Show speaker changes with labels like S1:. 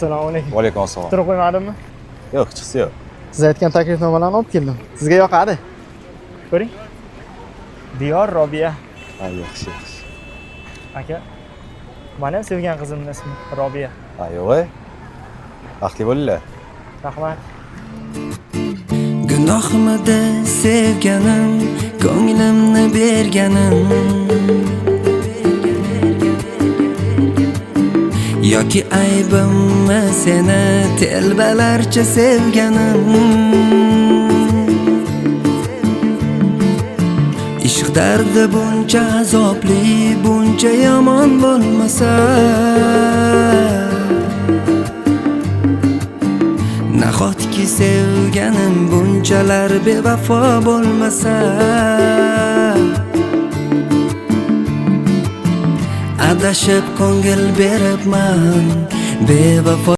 S1: Assalomu alaykum.
S2: Va alaykum assalom.
S1: Turib qo'ymadimmi?
S2: Yo'q, chiqsa yo'q.
S1: Siz aytgan taklifnomalarni olib keldim. Sizga yoqadi. Ko'ring. Diyor Robiya.
S2: Ha, yaxshi, yaxshi.
S1: Aka. Mana ham sevgan qizimning ismi Robiya.
S2: Ha, yo'q. Baxtli bo'linglar.
S1: Rahmat.
S3: Gunohmidi sevganim, ko'nglimni berganim, yoki aybimmi seni telbalarcha sevganim? Ishq dardi buncha azobli, buncha yomon bo'lmasa, nahotki sevganim bunchalar bevafo bo'lmasa, adashib ko'ngil beribman bevafo